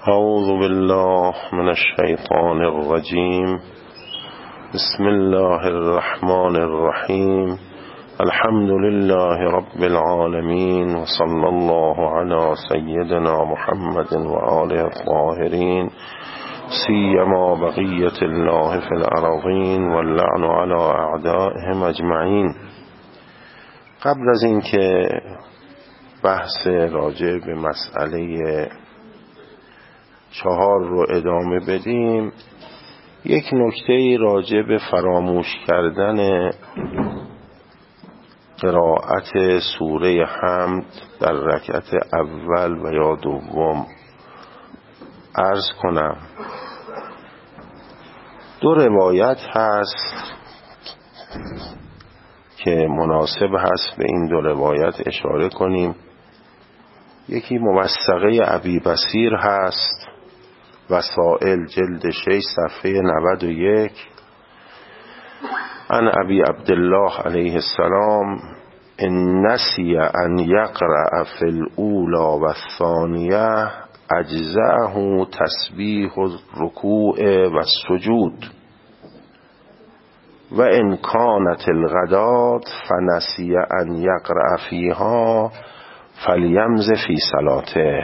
اعوذ بالله من الشیطان الرجیم. بسم الله الرحمن الرحیم. الحمد لله رب العالمین و صلی الله علی سیدنا محمد و آله الطاهرین سیما بقیة الله فی الارضین واللعن علی اعدائهم اجمعین. قبل از اینکه بحث راجع به مسئله 4 رو ادامه بدیم، یک نکته راجع به فراموش کردن قرائت سوره حمد در رکعت اول و یا دوم عرض کنم. 2 روایت هست که مناسب هست به این 2 روایت اشاره کنیم. یکی موثقه ابی بصیر هست، وسائل جلد 6 صفحه 91، عن ابی عبدالله علیه السلام ان نسی ان یقرأ فی الاولی و الثانیه اجزأه تسبیح الرکوع و السجود و ان کانت الغداة فنسی ان یقرأ فیها فلیمض فی صلاته.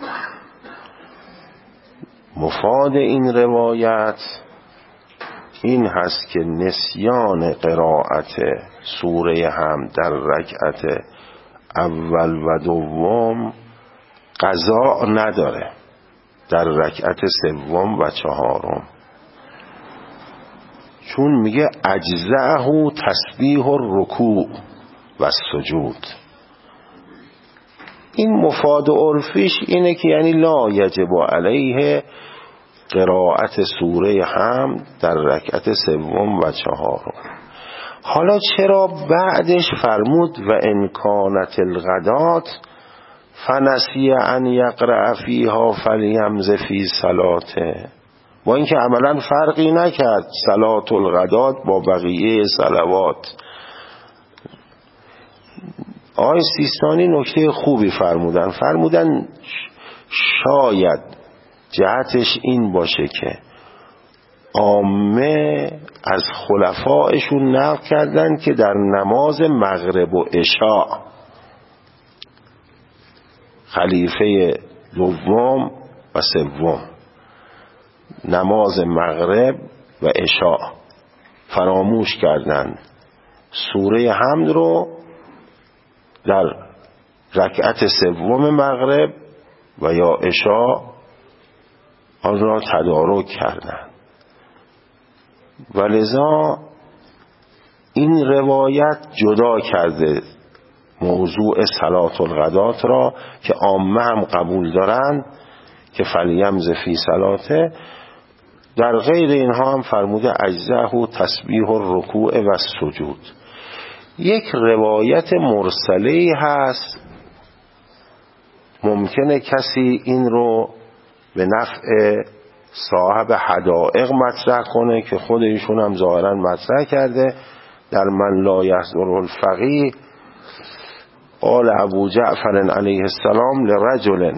مفاد این روایت این هست که نسیان قرائت سوره حمد در رکعت اول و دوم قضا نداره در رکعت سوم و 4، چون میگه اجزأه تسبیح الرکوع و السجود. این مفاد عرفیش اینه که یعنی لا یجب علیه قرائت سوره حمد در رکعت سوم و 4. حالا چرا بعدش فرمود و ان کانت الغداة فنسی ان یقرأ فیها فلیمض فی صلاته، با اینکه عملا فرقی نکرد صلات الغداة با بقیه صلوات. آقای سیستانی نکته خوبی فرمودن شاید جهتش این باشه که عامه از خلفائشون نقل کردن که در نماز مغرب و عشاء، خلیفه دوم و سوم، نماز مغرب و عشاء فراموش کردن سوره حمد رو در رکعت سوم مغرب و یا عشاء آن را تدارک کردن، ولذا این روایت جدا کرده موضوع صلات الغداة را که عامه هم قبول دارند که فلیمض فی صلاته. در غیر اینها هم فرموده اجزأه تسبیح الرکوع و السجود. یک روایت مرسله هست، ممکنه کسی این رو به نفع صاحب حدائق مطرح کنه که خود ایشون هم ظاهرا مطرح کرده در من لا یحضر الفقیه. قال ابو جعفر علیه السلام لرجل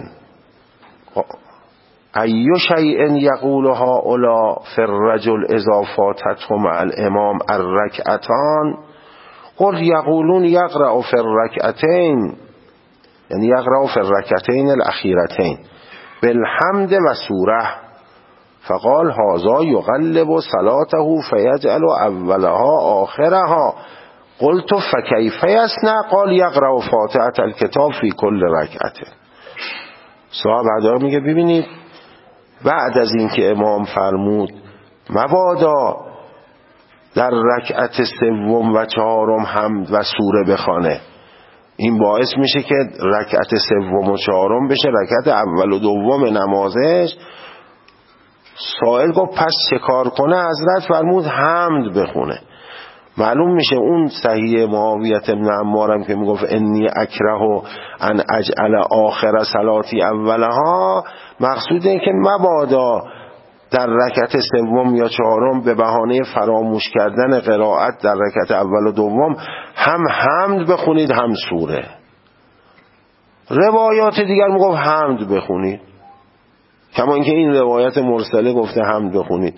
ای شیء یقول هؤلاء فی الرجل اذا فاتته مع الامام الرکعتان قل یقولون یقرأ فی الرکعتین، یعنی یقرأ فی الرکعتین الاخیرتین بالحمد و سوره. فقال هذا یقلب صلاته فیجعل اولها آخرها. قلت فکیف یصنع؟ قال یقرأ فاتحة الکتاب فی کل رکعته. صاحب حدائق میگه ببینید بعد از این که امام فرمود مبادا در رکعت سوم و 4 حمد و سوره بخوانه، این باعث میشه که رکعت سوم و 4 بشه رکعت اول و دوم نمازش. سائل گفت پس چه کار کنه؟ حضرت فرمود حمد بخونه. معلوم میشه اون صحیح معاویه بن عمارم که میگفت انی اکره ان اجعل آخر صلاتی اولها، مقصود اینه که مبادا در رکعت سوم یا 4 به بهانه فراموش کردن قرائت در رکعت اول و دوم هم حمد بخونید هم سوره. روایات دیگر میگفت حمد بخونید. کما اینکه این روایت مرسله گفته حمد بخونید.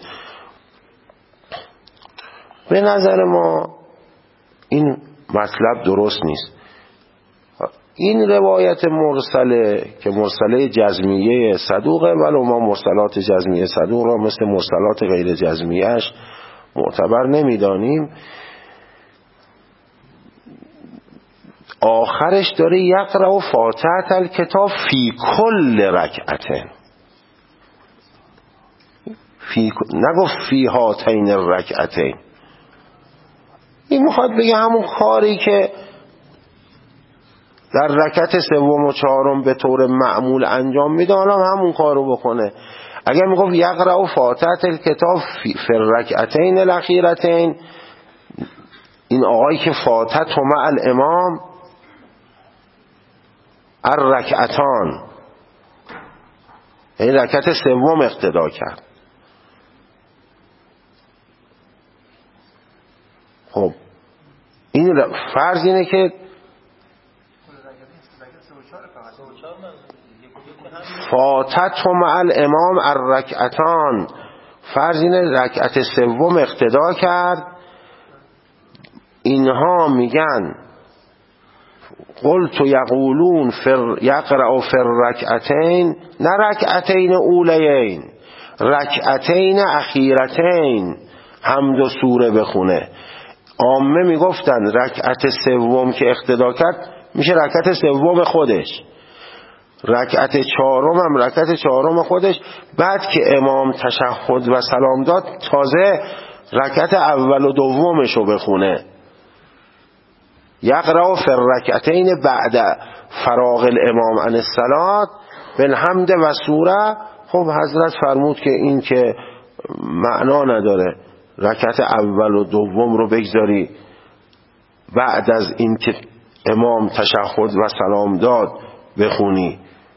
به نظر ما این مطلب درست نیست. این روایت مرسله که مرسله جزمیه صدوقه، ولو ما مرسلات جزمیه صدوق را مثل مرسلات غیر جزمیهش معتبر نمیدانیم، آخرش داره یقرأ فاتحة الکتاب فی کل رکعتین، نگفت فی هاتین الرکعتین. این میخواد بگه همون کاری که در رکعت سوم و چهارم به طور معمول انجام میده حالا همون کارو بکنه. اگر میگفت یقرأ فاتحة الکتاب فی الرکعتین الاخیرتین، این آقایی که فاتحة مع الامام الرکعتان، این رکعت سوم اقتدا کرد. خب این فرض اینه که فاتحة مع الامام الرکعتان، فرض اینه رکعت سوم اقتدا کرد. اینها میگن قلت یقولون یقرأ فی الرکعتین، نه رکعتین اولیین، رکعتین اخیرتین حمد و سوره بخونه. عامه میگفتن رکعت سوم که اقتدا کرد میشه رکعت سوم خودش، رکعت چهارم هم رکعت چهارم خودش. بعد که امام تشهد و سلام داد تازه رکعت اول و دومشو بخونه. یقرأ فی الرکعتین بعد فراغ الامام عن الصلاة بالحمد و سوره. خب حضرت فرمود که این که معنا نداره رکعت اول و دوم رو بگذاری بعد از این که امام تشهد و سلام داد بخونی.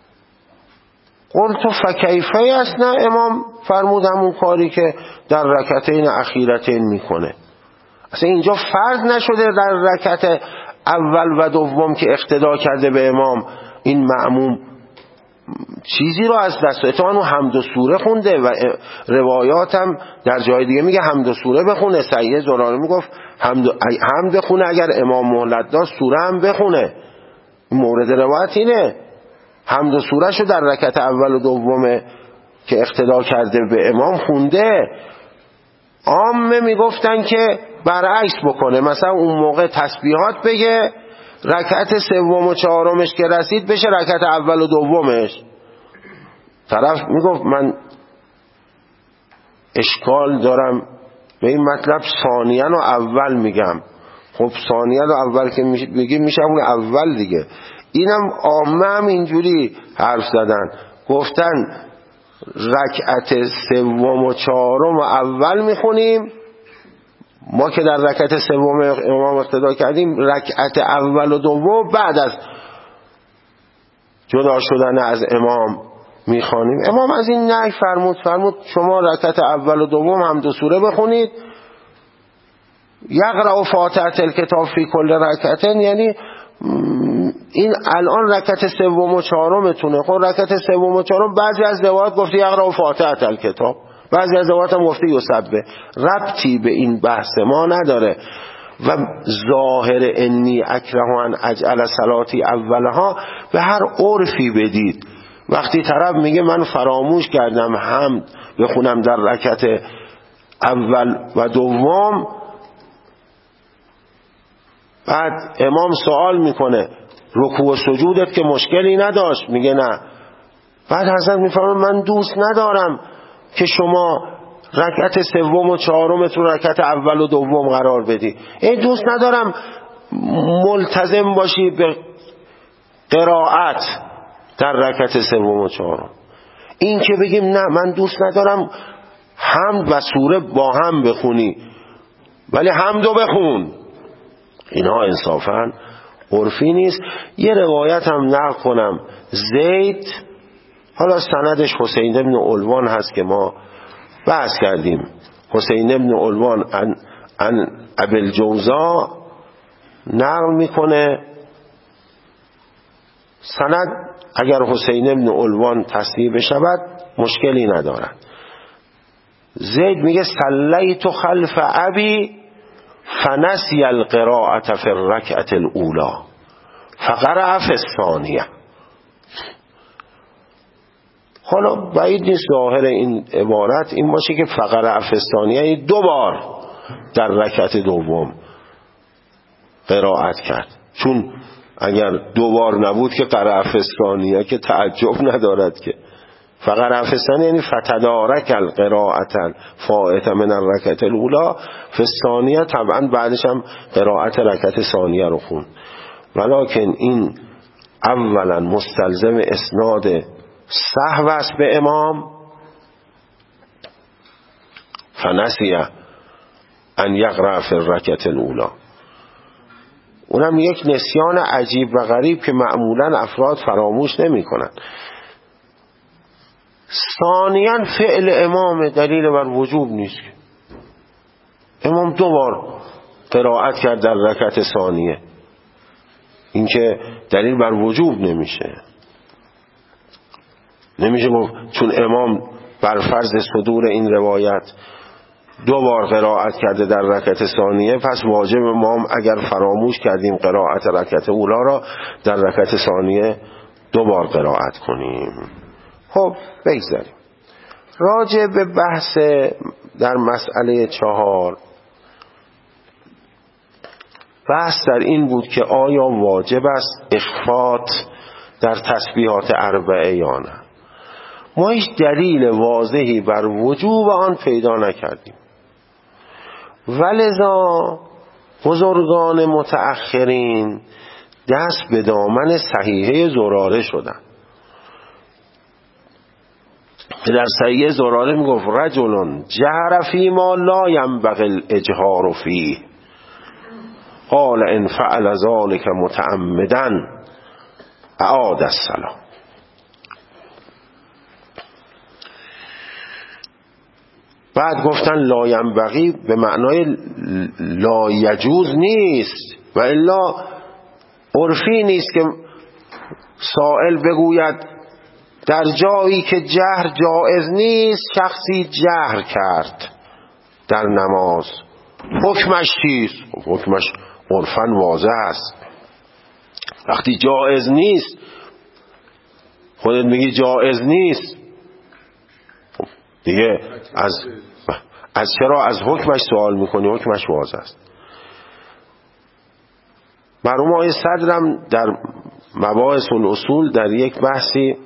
قلت فکیفه است، نه امام فرمود همون کاری که در رکعتین اخیرتین میکنه. اصلا اینجا فرض نشده در رکعت اول و دوم که اقتدا کرده به امام این مأموم چیزی رو از دست داده. اون حمد و سوره خونده و روایات هم در جای دیگه میگه حمد و سوره بخونه. سید زراره میگفت حمد بخونه، اگر امام مهلت داد سوره هم بخونه. مورد روایت اینه حمد و سوره شو در رکعت اول و دوم که اقتدا کرده به امام خونده. عامه میگفتن که برعکس بکنه، مثلا اون موقع تسبیحات بگه، رکعت سوم و چهارمش که رسید بشه رکعت اول و دومش. طرف میگفت من اشکال دارم به این مطلب، ثانیاً و اول میگم. خب ثانیاً و اول که بگیم میشه اون اول دیگه. اینم عامه هم اینجوری حرف زدن، گفتن رکعت سوم و چهارم و اول میخونیم. ما که در رکعت سوم امام اقتدا کردیم رکعت اول و دوم بعد از جدا شدن از امام میخوانیم. امام از این نهی فرمود شما رکعت اول و دوم هم دو سوره بخونید. یقرأ فاتحة الکتاب فی کل رکعتین، یعنی این الان رکعت سوم و چهارمتونه. خب رکعت سوم و چهارم بعضی از روایات گفته یقرأ فاتحة الکتاب، بعضی از روایات هم گفته یسبح. ربطی به این بحث ما نداره. و ظاهر انی اکره ان اجعل صلاتی اولها به هر عرفی بدید. وقتی طرف میگه من فراموش کردم حمد بخونم در رکعت اول و دوم، بعد امام سوال میکنه رکوع و سجودت که مشکلی نداشت، میگه نه. بعد حضرت میفرمه من دوست ندارم که شما رکعت سوم و چهارمت رو رکعت اول و دوم قرار بدی. این دوست ندارم ملتزم باشی به قرائت در رکعت سوم و چهارم. این که بگیم نه من دوست ندارم حمد و سوره با هم بخونی ولی حمدو بخون، اینا انصافاً عرفی نیست. یه روایت هم نقل کنم، زید، حالا سندش حسین بن علوان هست که ما بحث کردیم، حسین بن علوان عن ابی الجوزا نقل میکنه. سند اگر حسین بن علوان تصحیح بشود مشکلی ندارد. زید میگه صلیت خلف ابی فنسی القراءة فی الرکعة الاولی فقرأ فی الثانیه. حالا بعید نیست ظاهر این عبارت این باشه که فقرأ فی الثانیه یعنی 2 بار در رکعت دوم قرائت کرد، چون اگر 2 بار نبود که قرأ فی الثانیه که تعجب ندارد که. فقرأ فی الثانیه یعنی فتدارک القراءة الفائته من الرکعة الاولی فی الثانیه، طبعا بعدش هم قرائت رکعت ثانیه رو خوند. ولکن این اولا مستلزم اسناد سهو است به امام، فنسی ان یقرأ فی الرکعة الاولی، اونم یک نسیان عجیب و غریب که معمولا افراد فراموش نمی کنند. ثانیاً فعل امام دلیل بر وجوب نیست. امام 2 بار قرائت کرد در رکعت ثانیه، این که دلیل بر وجوب نمیشه. نمیشه گفت چون امام بر فرض صدور این روایت 2 بار قرائت کرده در رکعت ثانیه، پس واجب امام اگر فراموش کردیم قرائت رکعت اولا را در رکعت ثانیه 2 بار قرائت کنیم. خب بگذاریم راجع به بحث در مسئله 4. بحث در این بود که آیا واجب است اخفات در تسبیحات 4 یا نه. ما هیچ دلیل واضحی بر وجوب آن پیدا نکردیم، ولذا بزرگان متأخرین دست به دامن صحیحه زراره شدند. در صحیحه زراره میگفت رجل جهر فی ما لا ینبغی الاجهار فیه قال ان فعل ذلك متعمدا اعاد الصلاة. بعد گفتن لا ینبغی به معنای لا یجوز نیست، و الا عرفی نیست که سائل بگوید در جایی که جهر جائز نیست شخصی جهر کرد در نماز، حکمش چیست؟ حکمش عرفاً واضح است. وقتی جائز نیست خودت میگی جائز نیست، دیگه از چرا از حکمش سوال میکنی؟ حکمش واضح است. مرحوم آقای صدرم در مباحث الاصول در یک بحثی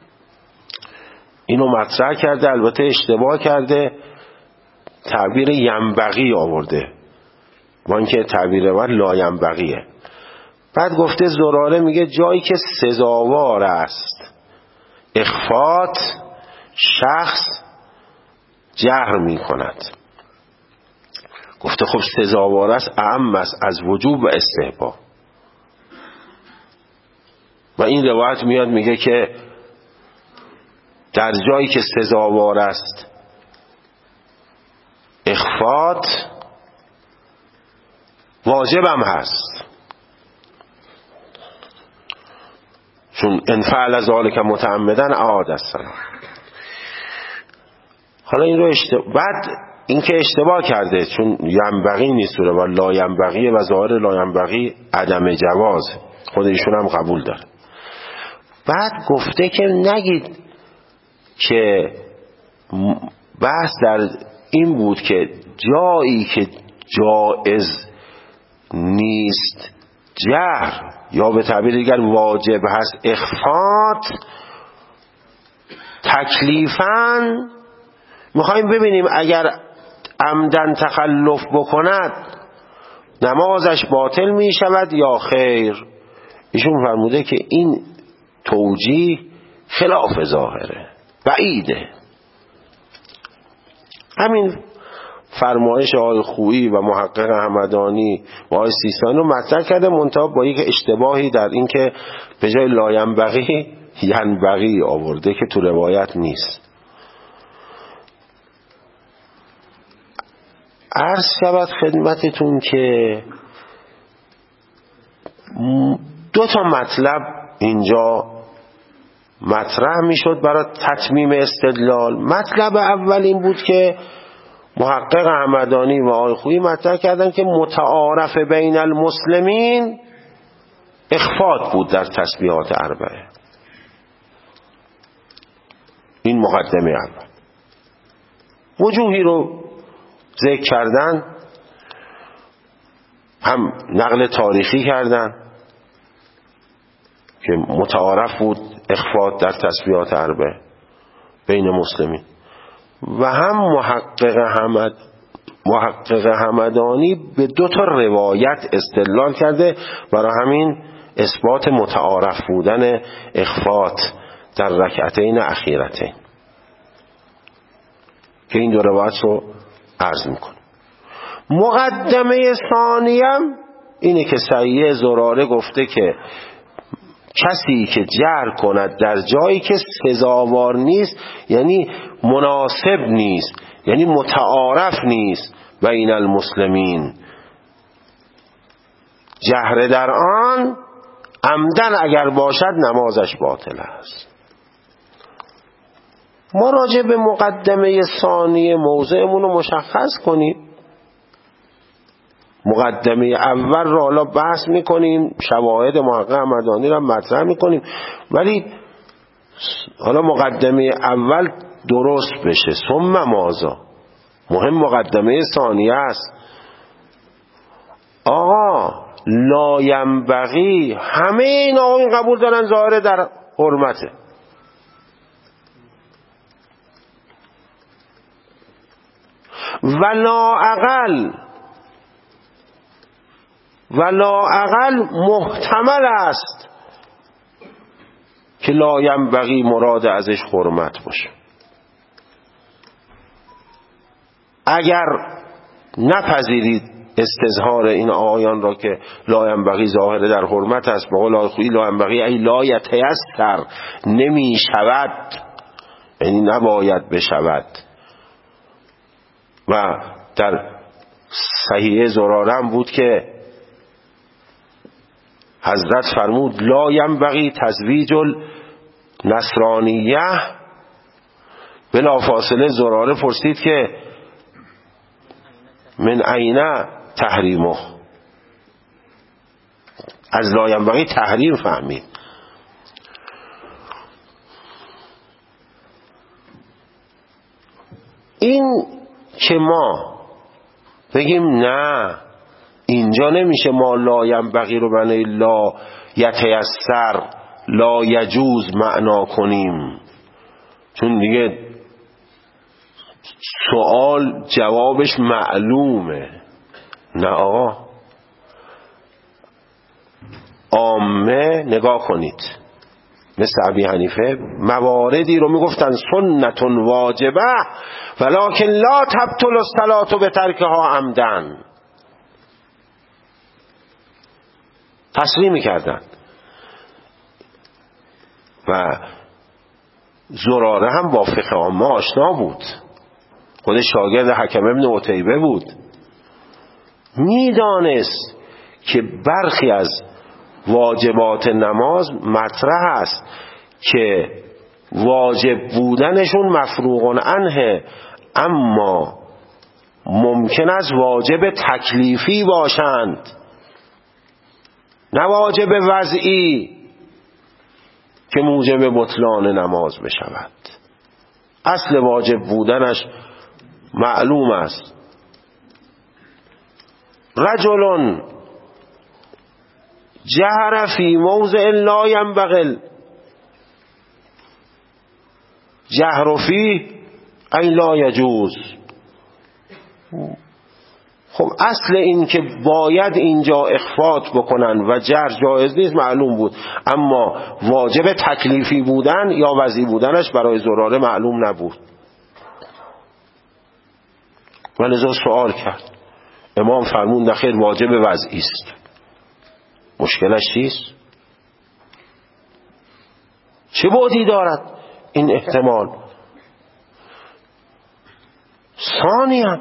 اینو مطرح کرده، البته اشتباه کرده، تعبیر ینبغی آورده وان که تعبیر اول لا ینبغیه. بعد گفته زراره میگه جایی که سزاوار است اخفات شخص جهر میکند. گفته خب سزاوار است اعم است از وجوب و استحباب، و این روایت میاد میگه که در جایی که سزاوار است اخفات واجبم هست، چون ان فعل ذلك متعمدا اعاد الصلاة. حالا این رو بعد این که اشتباه کرده، چون ینبغی نیست و لا ینبغی و ظاهر لا ینبغی عدم جواز، خود ایشون هم قبول داره. بعد گفته که نگید که بحث در این بود که جایی که جائز نیست جهر یا به تعبیر دیگر واجب هست اخفات تکلیفاً، میخوایم ببینیم اگر عمدن تخلف بکند نمازش باطل میشود یا خیر. ایشون فرموده که این توجیه خلاف ظاهره، بعیده. همین فرمایش آقای خویی و محقق همدانی و آقای سیستانی رو مطرح کرده، منتها با یک اشتباهی در این که به جای لا ینبغی ینبغی آورده که تو روایت نیست. عرض شود خدمتتون که 2 مطلب اینجا مطرح میشد برای تتمیم استدلال. مطلب اول این بود که محقق همدانی و آقای خویی مطرح کردن که متعارف بین المسلمین اخفاء بود در تسبیحات اربعه. این مقدمه اول. وجوهی رو ذکر کردن، هم نقل تاریخی کردن که متعارف بود اخفاء در تسبیحات اربعه بین مسلمین، و هم محقق همدانی به 2 تا روایت استدلال کرده برای همین اثبات متعارف بودن اخفاء در رکعتین اخیرتین، که این 2 روایت رو عرض میکنه. مقدمه ثانیم اینه که سیه زراره گفته که کسی که جهر کند در جایی که سزاوار نیست، یعنی مناسب نیست، یعنی متعارف نیست بین المسلمین، جهر در آن عمدن اگر باشد نمازش باطل است. ما راجع به مقدمه ثانیه موضعمون رو مشخص کنیم. مقدمه اول رو حالا بحث میکنیم، شواهد محقق همدانی رو مطرح میکنیم، ولی حالا مقدمه اول درست بشه ثم ماذا. مهم مقدمه ثانیه است. آقا لا ینبغی، همه این آقایون قبول دارن ظاهر در حرمته، ولا اقل محتمل است که لا ینبغی مراد ازش حرمت باشه. اگر نپذیرید استظهار این آیان را که لا ینبغی ظاهر در حرمت است، به قول آقای لا ینبغی ای لا یتیسر، نمی شود، یعنی نباید بشود. و در صحیح زراره هم بود که حضرت فرمود لا ینبغی تزویج النصرانیه. بلا فاصله زراره پرسید که من عین تحریمه، از لا ینبغی تحریم فهمید. این که ما بگیم نه اینجا نمیشه ما لا ینبغی رو بنای لا یتیسر لا یجوز معنا کنیم، چون دیگه سوال جوابش معلومه. نه آقا، عامه نگاه کنید، مثل ابی حنیفه مواردی رو میگفتن سنت واجبه ولکن لا تبطل الصلاة بترکها عمدن، تصریح میکردن. و زراره هم با فقه عامه آشنا بود، خود شاگرد حکم ابن عتیبه بود، میدانست که برخی از واجبات نماز مطرح است که واجب بودنشون مفروغ عنه، اما ممکن است واجب تکلیفی باشند نه واجب وضعی که موجب بطلان نماز بشود. اصل واجب بودنش معلوم است. رجل جهر فی موضع لا ینبغی جهر فی ای لا یجوز. خب اصل این که باید اینجا اخفاء بکنن و جهر جایز نیست معلوم بود، اما واجب تکلیفی بودن یا وضعی بودنش برای زراره معلوم نبود. ولذا سوال کرد، امام فرمود نخیر واجب وضعی است. مشکلش چیست؟ چه بعدی دارد این احتمال؟ ثانیاً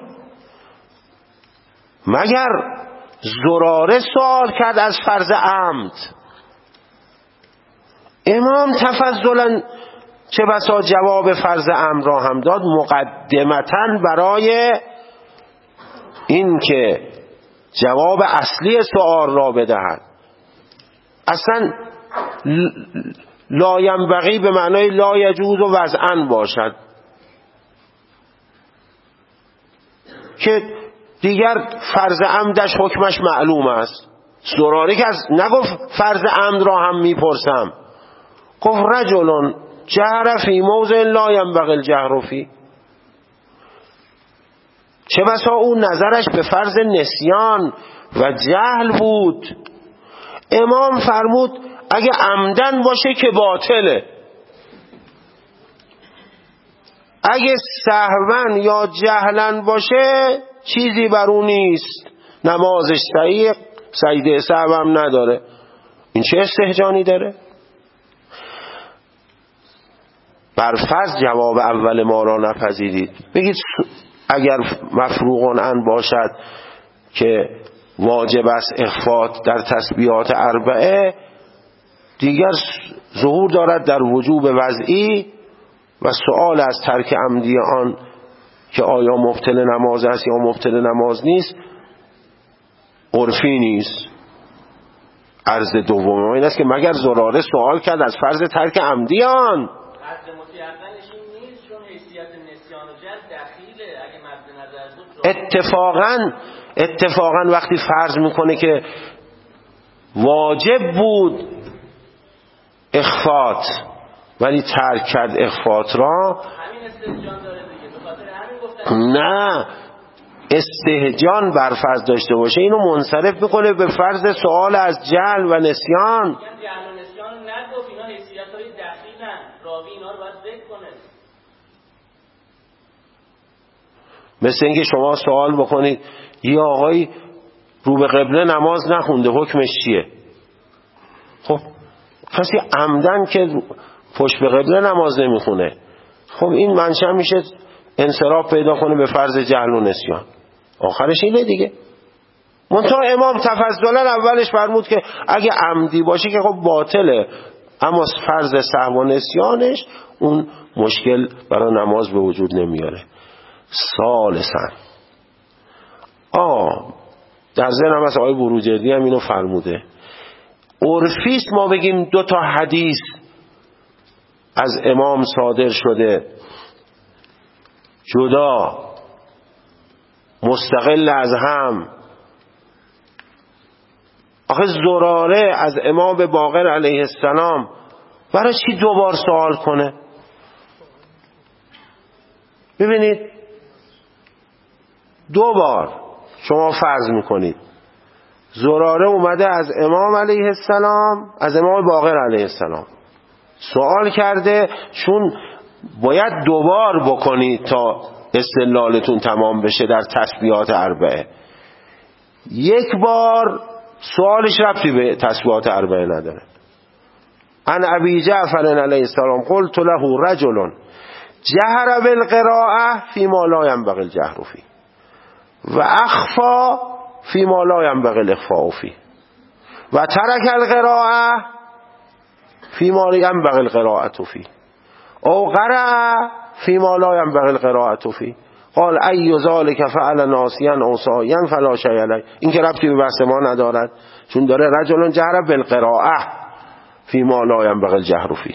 مگر زراره سوال کرد از فرض عمد؟ امام تفضلا چه بسا جواب فرض امر را هم داد، مقدمتاً برای این که جواب اصلی سؤال را بدهد. اصلا لا ینبغی به معنای لا یجوز و وضعاً باشد که دیگر فرض عمدش حکمش معلوم است. زراری که نگفت فرض عمد را هم میپرسم، گفت رجل جهر فی موضع لا ینبغی الجهر فی. چه بسا اون نظرش به فرض نسیان و جهل بود. امام فرمود اگه عمدن باشه که باطله، اگه سهون یا جهلن باشه چیزی بر اون نیست، نمازش صحیح، سجده سهو هم نداره. این چه استهجانی داره؟ بر فرض جواب اول ما را نپذیرید، بگید اگر مفروغ عن باشد که واجب است اخفات در تسبیحات اربعه، دیگر ظهور دارد در وجوب وضعی و سؤال از ترک عمدی آن که آیا مبطل نماز است یا مبطل نماز نیست عرفی نیست. عرض دوم این است که مگر زراره سوال کرد از فرض ترک عمدی آن. اتفاقا وقتی فرض میکنه که واجب بود اخفات ولی ترک کرد اخفات را، نه استهجان بر فرض داشته باشه اینو منصرف میکنه به فرض سوال از جهل و نسیان. مثل اینکه شما سوال بکنید یه آقای رو به قبله نماز نخونده حکمش چیه؟ خب کسی عمدن که پشت به قبله نماز نمیخونه، خب این منشأ میشه انصراف پیدا کنه به فرض جهل و نسیان. آخرش اینه دیگه. منتها امام تفضلا اولش فرمود که اگه عمدی باشه که خب باطله، اما فرض سهو و نسیانش اون مشکل برای نماز به وجود نمیاره. ثالثاً در ذهن هم از آقای بروجردی هم اینو فرموده، عرفیست ما بگیم دو تا حدیث از امام صادر شده جدا مستقل از هم. آخه زراره از امام باقر علیه السلام برای چی دوبار سوال کنه؟ ببینید دوبار شما فرض میکنید زراره اومده از امام علیه السلام، از امام باقر علیه السلام سوال کرده، چون باید دوبار بکنید تا استدلالتون تمام بشه در تسبیحات اربعه. یک بار سوالش ربطی به تسبیحات اربعه نداره. عن ابی جعفر علیه السلام قلت له رجل جهر بالقراءه فيما لا ينبغي الجهر فيه و اخفا فيما لا ينبغي الاخفاء فيه و ترك القراءه فيما ينبغي القراءه فيه او قرأ فيما لا ينبغي القراءه فيه قال ای ذلك فعل ناسیا او ساهیا فلا شیء علیه. این که ربطی به بحث ما ندارد، چون داره رجل جهر بالقراءه فيما لا ينبغي الجهر فيه.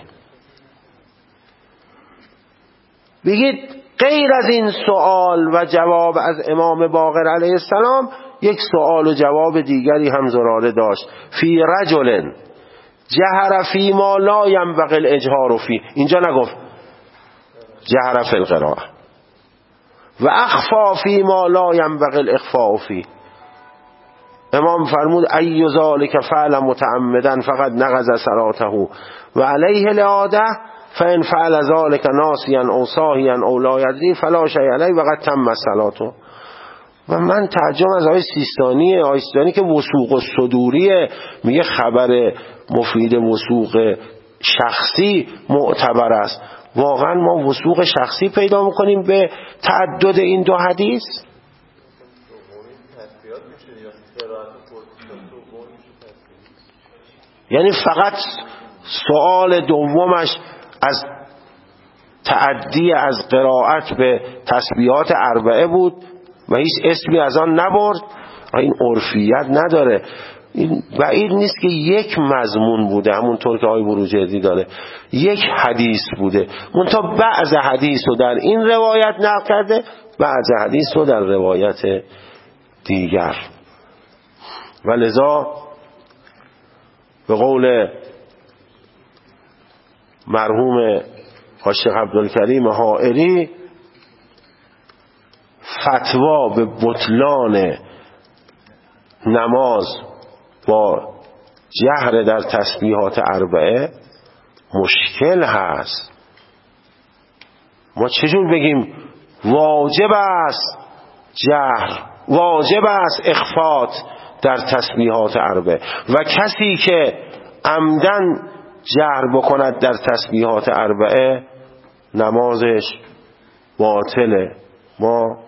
بگید غیر از این سوال و جواب از امام باقر علیه السلام یک سوال و جواب دیگری هم زراره داشت. فی رجل جهر فی ما لا ینبغی الاجهار فی، اینجا نگفت جهر فی القراءه، و اخفا فی ما لا ینبغی الاخفاء فی. امام فرمود ای ذلک فعل متعمدا فقد نقض صلاته و علیه العاده فان فعل ذلك ناسیا او ساهیا او لا یدری فلا شیء علیه و قد تم صلاته. و من تعجب از آقای سیستانی که وثوق الصدوریه میگه خبر مفید وثوق شخصی معتبر است. واقعا ما وثوق شخصی پیدا میکنیم به تعدد این دو حدیث؟ یعنی فقط سوال دومش از تعدی از قرائت به تسبیحات اربعه بود و هیچ اسمی از آن نبرد. این عرفیت نداره. این بعید نیست که یک مضمون بوده، همونطور که آقای بروجردی داره، یک حدیث بوده، منتها بعض حدیث رو در این روایت نقل کرده، بعض حدیث رو در روایت دیگر. و لذا به قول مرحوم شیخ عبدالکریم حائری، فتوا به بطلان نماز با جهر در تسبیحات اربعه مشکل هست. ما چجور بگیم واجب است جهر، واجب است اخفات در تسبیحات اربعه و کسی که عمدن جهر بکند در تسبیحات اربعه نمازش باطله. ما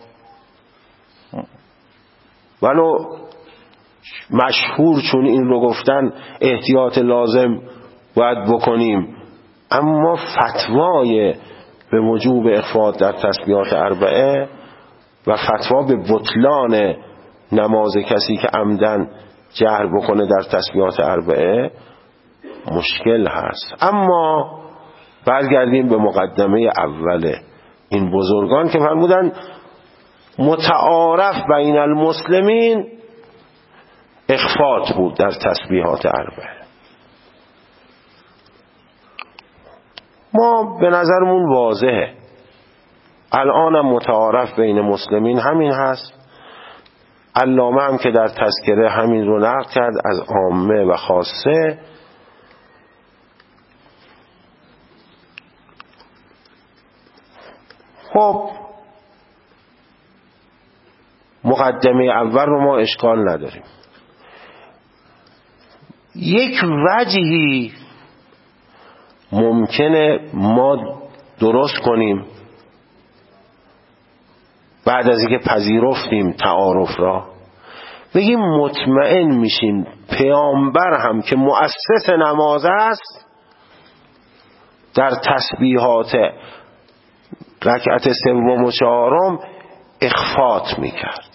ولو مشهور چون این رو گفتن احتیاط لازم باید بکنیم، اما فتوای به وجوب اخفاء در تسبیحات اربعه و فتوا به بطلان نماز کسی که عمدن جهر بکنه در تسبیحات اربعه مشکل هست. اما برگردیم به مقدمه اول این بزرگان که فرمودن متعارف بین المسلمین اخفاء بود در تسبیحات اربعه. ما به نظرمون واضحه، الانم متعارف بین مسلمین همین هست. علامه هم که در تذکره همین رو نقل کرد از عامه و خاصه. خب مقدمه اول رو ما اشکال نداریم. یک وجهی ممکنه ما درست کنیم بعد از اینکه پذیرفتیم تعارف را، بگیم مطمئن میشیم پیامبر هم که مؤسس نماز است در تسبیحات رکعت سوم و چهارم اخفاء میکرد.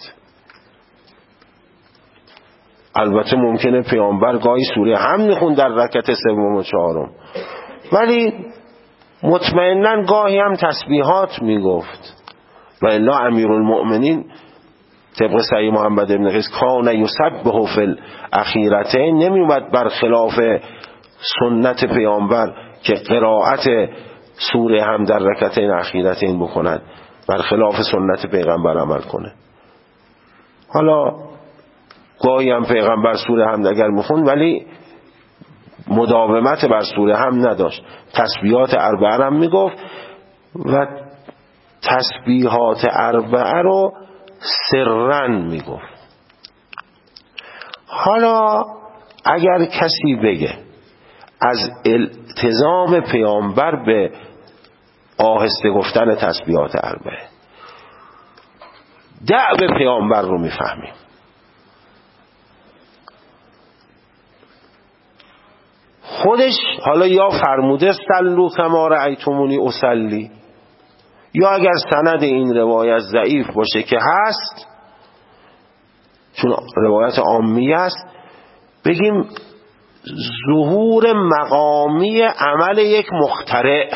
البته ممکنه پیامبر گاهی سوره هم میخوند در رکعت سوم و چهارم، ولی مطمئناً گاهی هم تسبیحات میگفت. و الا امیرالمؤمنین طبق صحیح محمد بن قیس کان یسبح فی الاخیرتین، نمیومد برخلاف سنت پیامبر که قرائت سوره هم در رکعتین اخیرتین بکند، برخلاف سنت پیغمبر عمل کنه. حالا گاهی هم پیغمبر سوره هم اگر میخوند ولی مداومت بر سوره هم نداشت، تسبیحات اربعه هم میگفت و تسبیحات اربعه رو سرًا میگفت. حالا اگر کسی بگه از التزام پیامبر به آهسته گفتن تسبیحات اربعه دعو پیامبر رو میفهمیم. خودش حالا یا فرموده صلوا کما رأیتمونی اصلی، یا اگر سند این روایت ضعیف باشه که هست چون روایت عامیه است، بگیم ظهور مقامی عمل یک مخترع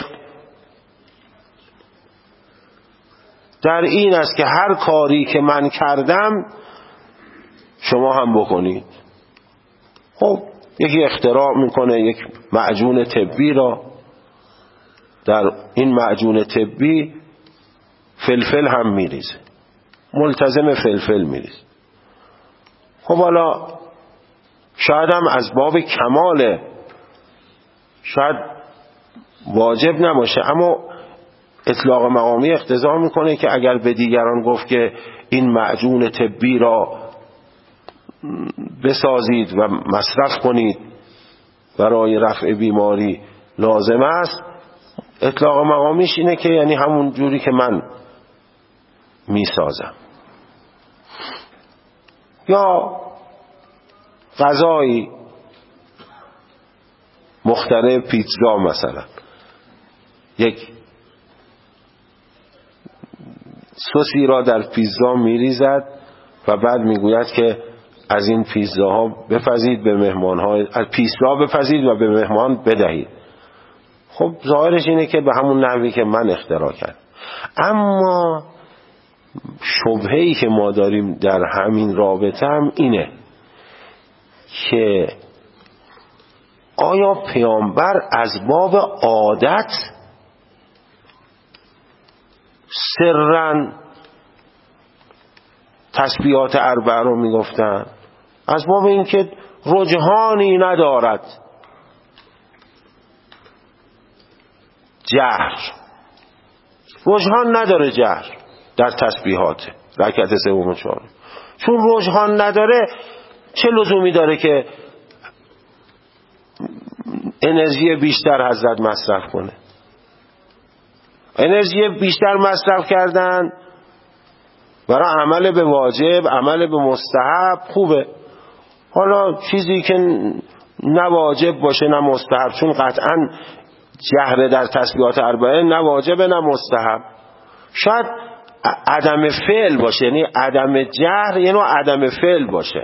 در این است که هر کاری که من کردم شما هم بکنید. خب یکی اختراع میکنه یک معجون طبی را، در این معجون طبی فلفل هم میریزه، ملتزم فلفل میریزه. خب حالا شاید هم از باب کماله، شاید واجب نباشه، اما اطلاق مقامی اقتضا میکنه که اگر به دیگران گفت که این معجون طبی را بسازید و مصرف کنید برای رفع بیماری لازم است، اطلاق مقامیش اینه که یعنی همون جوری که من میسازم. یا غذایی مخترع پیتزا مثلا یک سوسی را در پیتزا میریزد و بعد میگوید که از این پیتزاها بپزید به مهمان‌ها، از پیتزا بپزید و به مهمان بدهید. خب ظاهرش اینه که به همون نحوی که من اختراع کردم. اما شبهه‌ای که ما داریم در همین رابطه هم اینه که آیا پیامبر از باب عادت سرن تسبیحات اربعه رو میگفتن، از باب اینکه رجحانی ندارد جهر، رجحان نداره جهر در تسبیحات رکعت سوم و چهارم، چون رجحان نداره چه لزومی داره که انرژی بیشتر حضرت مصرف کنه؟ انرژی بیشتر مصرف کردن برای عمل به واجب، عمل به مستحب خوبه. حالا چیزی که نه واجب باشه نه مستحب، چون قطعا جهر در تسبیحات اربعه نه واجب نه مستحب، شاید عدم فعل باشه، یعنی عدم جهر یعنی عدم فعل باشه.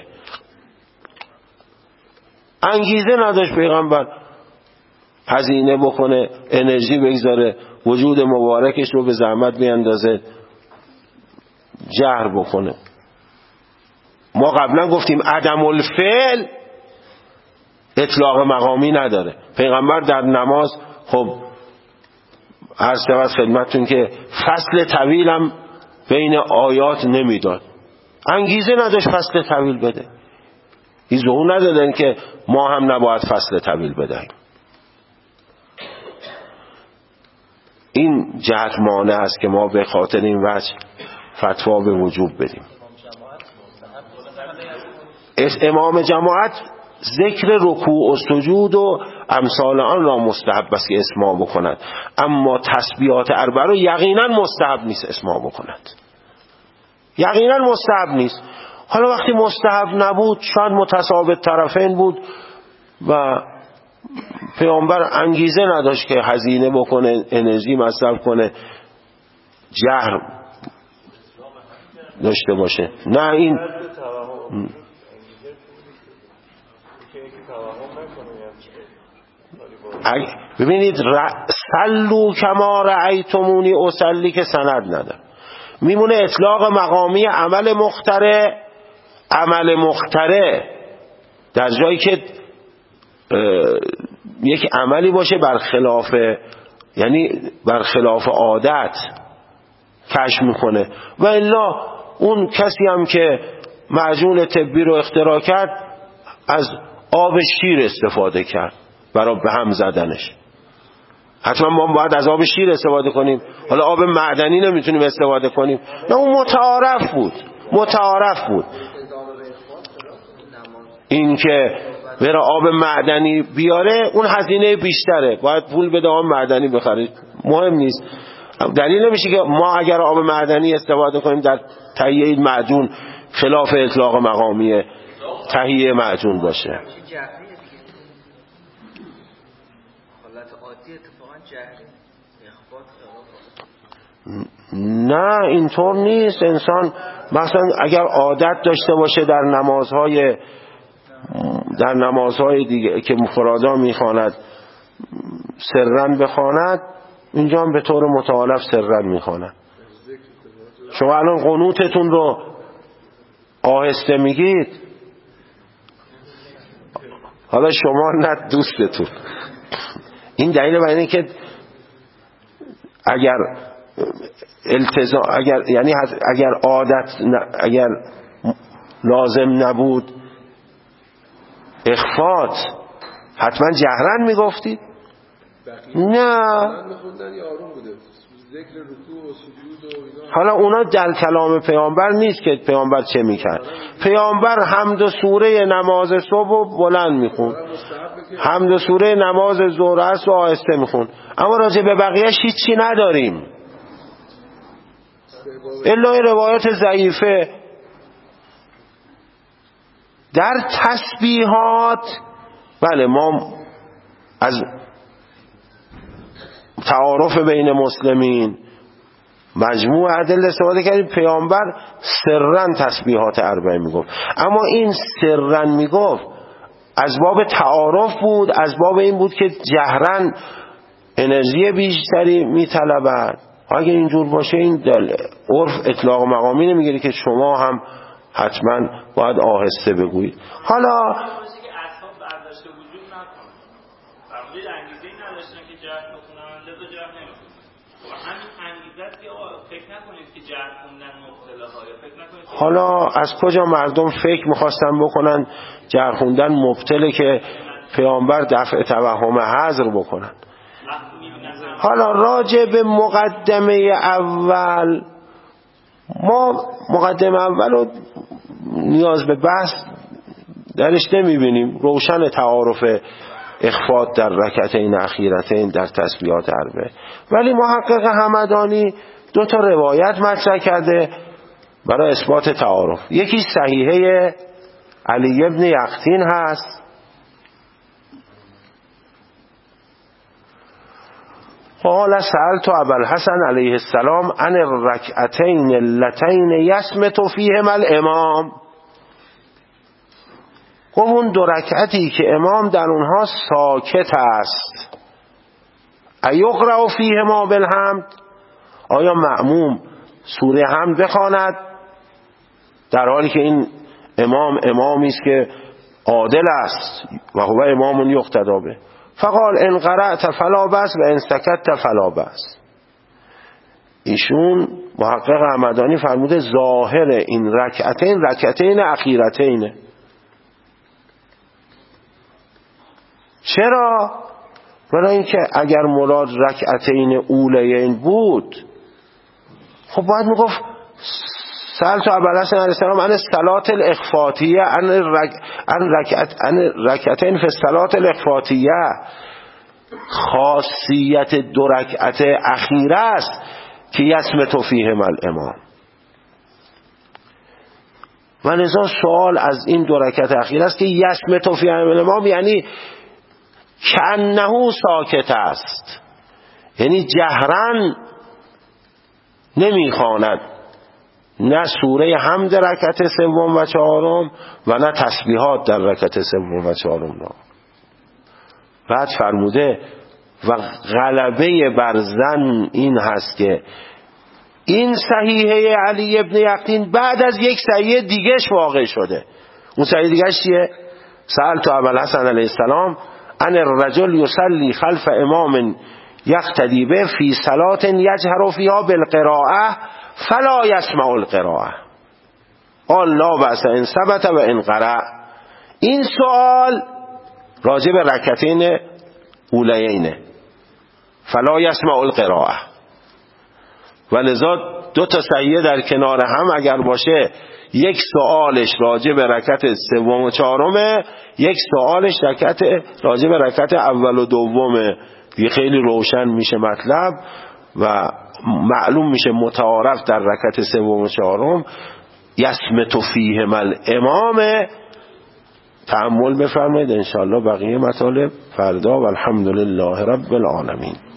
انگیزه نداشت پیغمبر هزینه بکنه، انرژی بگذاره، وجود مبارکش رو به زحمت بیندازه جهر بکنه. ما قبلا گفتیم عدم الفعل اطلاق مقامی نداره. پیغمبر در نماز خب عرض شود خدمتتون که فصل طویل هم بین آیات نمیداد، انگیزه نداشت فصل طویل بده. ایزو ندادن که ما هم نباید فصل طویل بدهیم. این جهت مانع است که ما به خاطر این وجه فتوا به وجوب بدیم. امام جماعت ذکر رکوع و سجود و امثال آن را مستحب است که اسماع بکند، اما تسبیحات اربعه را یقینا مستحب نیست اسماع بکند، یقینا مستحب نیست. حالا وقتی مستحب نبود شاید متساوی طرفین بود و پیامبر انگیزه نداشت که هزینه بکنه، انرژی مصرف کنه، جهر داشته باشه. نه این ببینید صلوا کما رأیتمونی اصلی که سند نداره، میمونه اطلاق مقامی عمل مخترع. عمل مخترع در جایی که یک عملی باشه برخلاف، یعنی برخلاف عادت کشف میکنه، و الا اون کسی هم که معجون طبی رو اختراع کرد از آب شیر استفاده کرد برای به هم زدنش. حتما ما باید از آب شیر استفاده کنیم؟ حالا آب معدنی نمیتونیم استفاده کنیم؟ نه، اون متعارف بود، متعارف بود. این که بره آب معدنی بیاره اون هزینه بیشتره، باید پول بده آب معدنی بخرید، مهم نیست. دلیل نمیشه که ما اگر آب معدنی استفاده کنیم در تهیه معجون خلاف اطلاق مقامی تهیه معجون باشه. نه اینطور نیست. انسان مثلا اگر عادت داشته باشه در نمازهای دیگه که مفرادا میخواند سرن بخواند، اینجا هم به طور متعارف سرن میخواند. شما الان قنوتتون رو آهسته میگید، حالا شما نه دوستتون. این دلیل بر اینه که اگر عادت اگر لازم نبود اخفات حتما جهرن میگفتید؟ نه، حالا اونا در کلام پیامبر نیست که پیامبر چه میکرد. پیامبر حمد و سوره نماز صبح بلند میخون، حمد و سوره نماز ظهر است و آهسته میخون، اما راجع به بقیه‌اش هیچی نداریم الا روایات ضعیفه. در تسبیحات بله ما از تعارف بین مسلمین، مجموع ادله استفاده کردیم. پیامبر سرن تسبیحات 40 میگفت، اما این سرن میگفت از باب تعارف بود، از باب این بود که جهرن انرژی بیشتری میطلبد. اگه اینجور باشه این عرف اطلاق مقامی نمیگیره که شما هم حتما باید آهسته بگویید. حالا حالا از کجا مردم فکر میخواستن بکنن جهر خوندن مبتله که پیامبر دفع توهم حذر بکنن؟ حالا راجع به مقدمه اول، ما مقدمه اول رو نیاز به بحث درش نمیبینیم، روشن تعارف اخفاء در رکعتین اخیرتین در تسبیحات 40. ولی محقق همدانی 2 روایت مطرح کرده برای اثبات تعارف. یکی صحیحه علی ابن یقطین هست، قال سألت ابا الحسن علیه السلام عن الرکعتین اللتین یصمت فیهما الامام. گفت اون 2 رکعتی که امام در اونها ساکت است، ایقرأ فیهما بالحمد، آیا مأموم سوره حمد بخواند در حالی که این امامی است که عادل است و هو امام یقتدی به؟ فقال ان قرأت فلا بأس و ان سکت فلا بأس. ایشون محقق همدانی فرموده ظاهر این رکعتین اخیرتین. چرا؟ برای اینکه اگر مراد رکعتین اولیین بود خب باید میگفت سألت ابا الحسن علیه السلام عن الصلاة الاخفاتیه عن رکعتین فی الصلاة الاخفاتیه. خاصیت 2 رکعت اخیره است که یصمت فیهما الامام. و لذا سوال از این 2 رکعت اخیره است که یصمت فیهما الامام یعنی کأنه ساکت است، یعنی جهرن نمیخواند نه سوره حمد رکعت 3 و 4 و نه تسبیحات در رکعت 3 و 4. بعد فرموده و غلبه بر ظن این هست که این صحیحه علی ابن یقطین بعد از یک صحیحه دیگهش واقع شده. اون صحیحه دیگهش چیه؟ سألت ابا الحسن علیه السلام ان الرجل یصلی خلف امام یقتدی به فی صلاة یجهر فیها بالقراءه فلا یسمع القراءه قال لا بأس ان ثبت و ان قرأ. این سوال راجع به رکعتین اولیینه، فلا یسمع القراءه. ولذا 2 صحیحه در کنار هم اگر باشه، یک سوالش راجع به رکعت 3 و 4، یک سوالش راجع به رکعت اول و دومه. دیگه خیلی روشن میشه مطلب و معلوم میشه متعارف در رکعت 3 و 4 یصمت فیهما الامام. تأمل بفرمایید، انشاءالله بقیه مطالب فردا. و الحمدلله رب العالمین.